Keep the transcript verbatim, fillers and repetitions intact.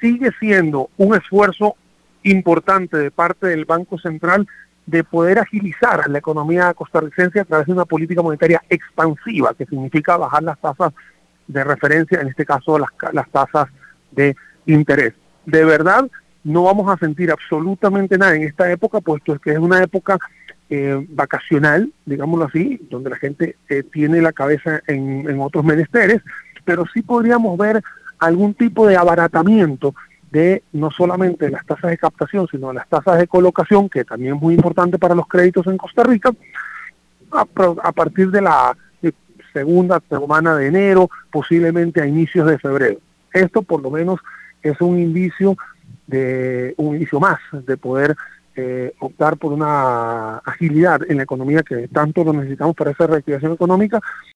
sigue siendo un esfuerzo importante de parte del Banco Central de poder agilizar la economía costarricense a través de una política monetaria expansiva, que significa bajar las tasas de referencia, en este caso las, las tasas de interés. De verdad, no vamos a sentir absolutamente nada en esta época, puesto que es una época eh, vacacional, digámoslo así, donde la gente eh, tiene la cabeza en, en otros menesteres, pero sí podríamos ver algún tipo de abaratamiento de no solamente las tasas de captación, sino las tasas de colocación, que también es muy importante para los créditos en Costa Rica, a, a partir de la de segunda semana de enero, posiblemente a inicios de febrero. Esto por lo menos es un indicio de un indicio más de poder eh, optar por una agilidad en la economía que tanto lo necesitamos para esa reactivación económica,